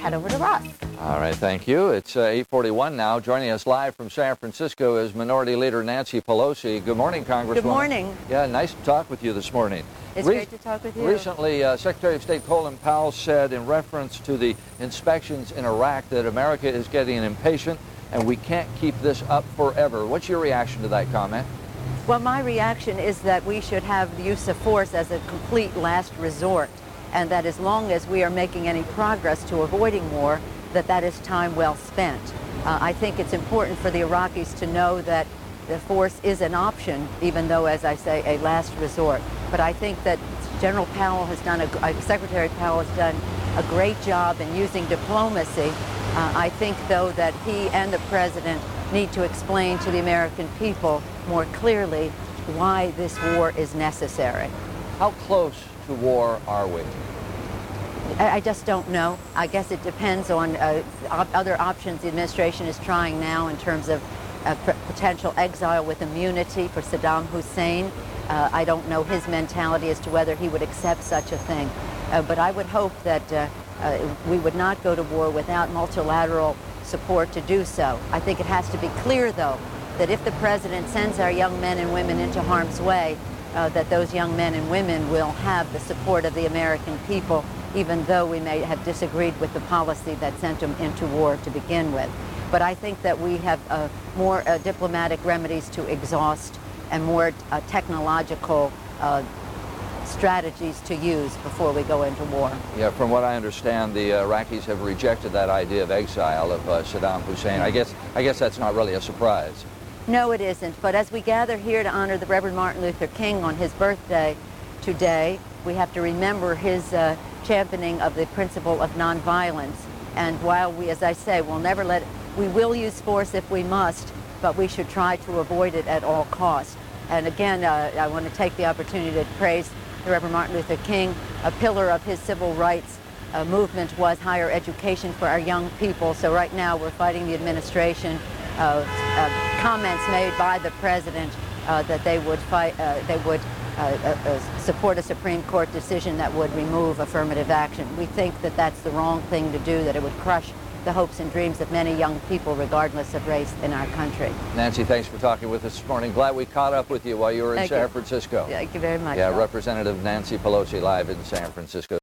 head over to Russ. All right, thank you. It's 8:41 now. Joining us live from San Francisco is Minority Leader Nancy Pelosi. Good morning, Congresswoman. Good morning. Yeah, nice to talk with you this morning. It's great to talk with you. Recently, Secretary of State Colin Powell said in reference to the inspections in Iraq that America is getting impatient and we can't keep this up forever. What's your reaction to that comment? Well, my reaction is that we should have the use of force as a complete last resort, and that as long as we are making any progress to avoiding war, that is time well spent. I think it's important for the Iraqis to know that the force is an option, even though, as I say, a last resort. But I think that Secretary Powell has done a great job in using diplomacy. I think, though, that he and the President need to explain to the American people more clearly why this war is necessary. How close to war are we? I just don't know. I guess it depends on other options the administration is trying now in terms of potential exile with immunity for Saddam Hussein. I don't know his mentality as to whether he would accept such a thing. But I would hope that we would not go to war without multilateral support to do so. I think it has to be clear, though, that if the President sends our young men and women into harm's way, that those young men and women will have the support of the American people, even though we may have disagreed with the policy that sent them into war to begin with. But I think that we have more diplomatic remedies to exhaust and more technological strategies to use before we go into war. Yeah, from what I understand, the Iraqis have rejected that idea of exile of Saddam Hussein. I guess that's not really a surprise. No, it isn't. But as we gather here to honor the Reverend Martin Luther King on his birthday today, we have to remember his championing of the principle of nonviolence. And while we, as I say, we will use force if we must, but we should try to avoid it at all costs. And again, I want to take the opportunity to praise the Reverend Martin Luther King. A pillar of his civil rights movement was higher education for our young people. So right now we're fighting the administration. Comments made by the President that they would support a Supreme Court decision that would remove affirmative action. We think that that's the wrong thing to do, that it would crush the hopes and dreams of many young people, regardless of race, in our country. Nancy, thanks for talking with us this morning. Glad we caught up with you while you were in San Francisco. Thank you very much. Yeah, Representative Nancy Pelosi live in San Francisco.